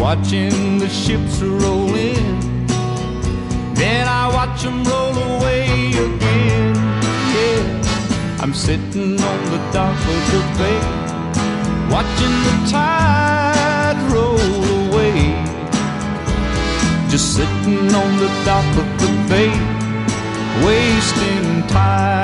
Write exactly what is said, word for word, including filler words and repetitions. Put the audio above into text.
watching the ships roll in. Then I watch them roll away again. Yeah, I'm sitting on the dock of the bay, watching the tide roll away. Just sitting on the dock of the bay, wasting time.